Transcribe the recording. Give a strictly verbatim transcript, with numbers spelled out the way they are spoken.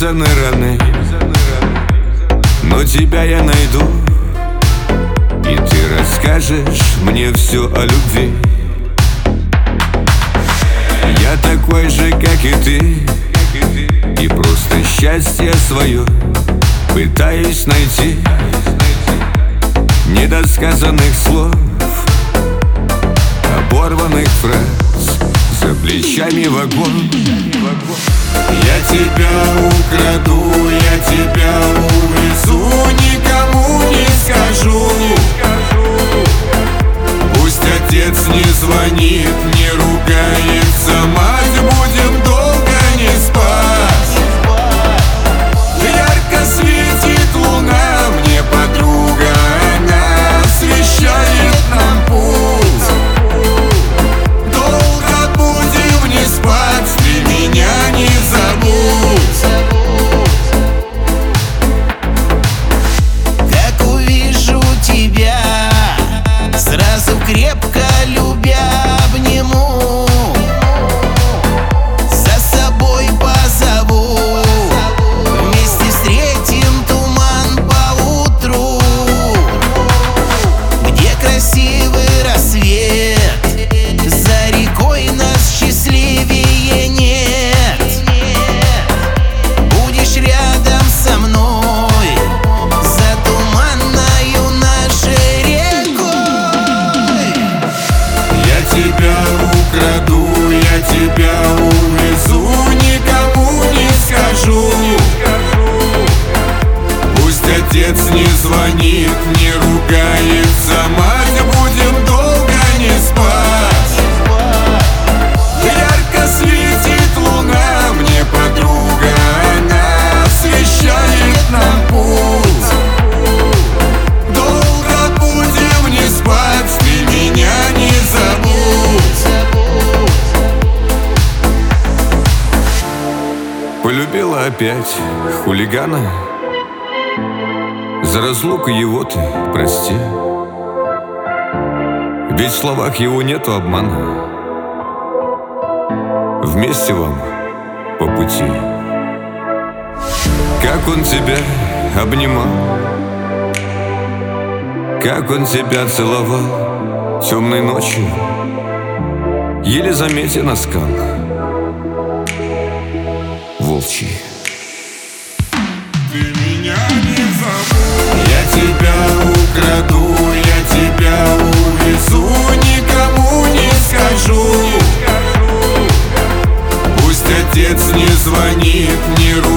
вязаны раны, но тебя я найду, и ты расскажешь мне все о любви. Я такой же, как и ты, и просто счастье свое пытаюсь найти. Недосказанных слов, оборванных фраз, за плечами вагон. Я тебя украду, я тебя увезу, никому не скажу. Пусть отец не звонит, не ругается, мать, будем долго не спать. Ярко светит луна, мне подруга, она освещает нам путь. Долго будем не спать, ты меня не забудь. Как увижу тебя, сразу крепко любя обниму, за собой позову, вместе встретим туман поутру, где красивый рассвет, за рекой нас счастливее нет. Будешь рядом со мной, за туманною нашей рекой. Я тебя украду, я тебя увезу, никому не скажу. Пусть отец не звонит, не ругается, мать, будем долго не спать. Ярко светит луна, мне подруга, она освещает нам путь. Долго будем не спать, ты меня не забудь. Полюбила опять хулигана, за разлуку его ты прости, ведь в словах его нету обмана. Вместе вам по пути. Как он тебя обнимал, как он тебя целовал темной ночью, еле заметен на скалах волчьи. Ты меня не забудь. Я тебя украду, я тебя увезу, никому не скажу. Пусть отец не звонит, не ругается,